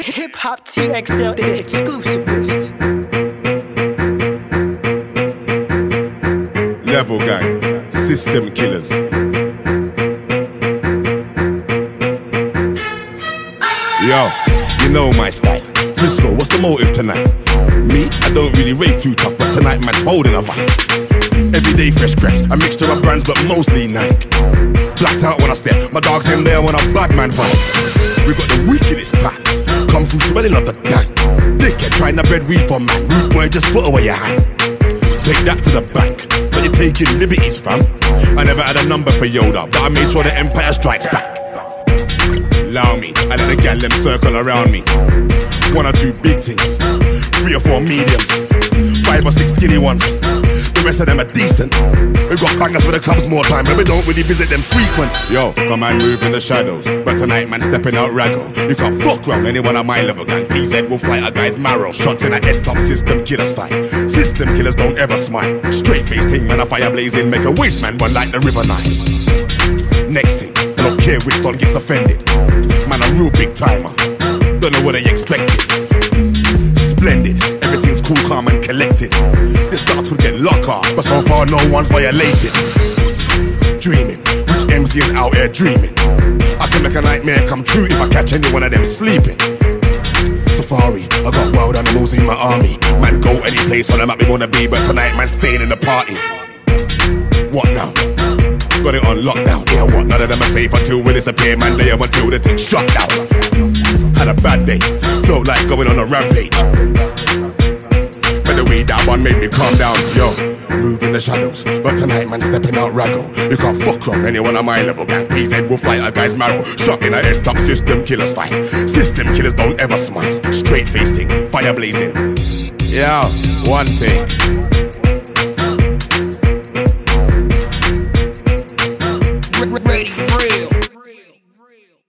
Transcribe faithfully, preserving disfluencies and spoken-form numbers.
Hip Hop T X L, the exclusive list. Level gang, system killers. Yo, you know my style. Frisco, what's the motive tonight? Me, I don't really rave too tough, but tonight man's holding a vibe. Everyday fresh crepes, a mixture of brands, but mostly Nike. Blacked out when I step, my dogs him there when I bad man vibe. We got the wickedest packs, come through smelling of the dank. Dickhead trying to bread weed for man, rude boy just put away your hand. Take that to the bank, but you're taking liberties fam. I never had a number for Yoda, but I made sure the Empire strikes back. Allow me, I let the gal them circle around me. One or two big things, three or four mediums, five or six skinny ones. The rest of them are decent. We got bangers for the clubs more time, but we don't really visit them frequent. Yo, come and move in the shadows, but tonight man stepping out raggo. You can't fuck round anyone on my level, gang. P Z will fly a guy's marrow. Shots in a head top system killer style. System killers don't ever smile. Straight face thing, man, a fire blazing, make a waste man run like the river Nile. Next thing, I don't care which one gets offended. Man, a real big timer. Don't know what they expected. Splendid, everything's cool, calm and collected. This dark could get locked off, but so far no one's violated. Dreaming, which M C is out here dreaming? I can make a nightmare come true if I catch any one of them sleeping. Safari, I got wild animals in my army. Man, go any place on the map we wanna be, but tonight man staying in the party. What now? Got it on lockdown. Yeah, what? None of them are safe until we disappear, man. They are until the thing shut down. Had a bad day, felt like going on a rampage. But the way that one made me calm down. Yo, move in the shadows, but tonight man stepping out raggo. You can't fuck wrong anyone on my level, gang. P Z will fly a guy's marrow. Shot in a head top system killer style. System killers don't ever smile. Straight face thing, fire blazing. Yeah, one thing.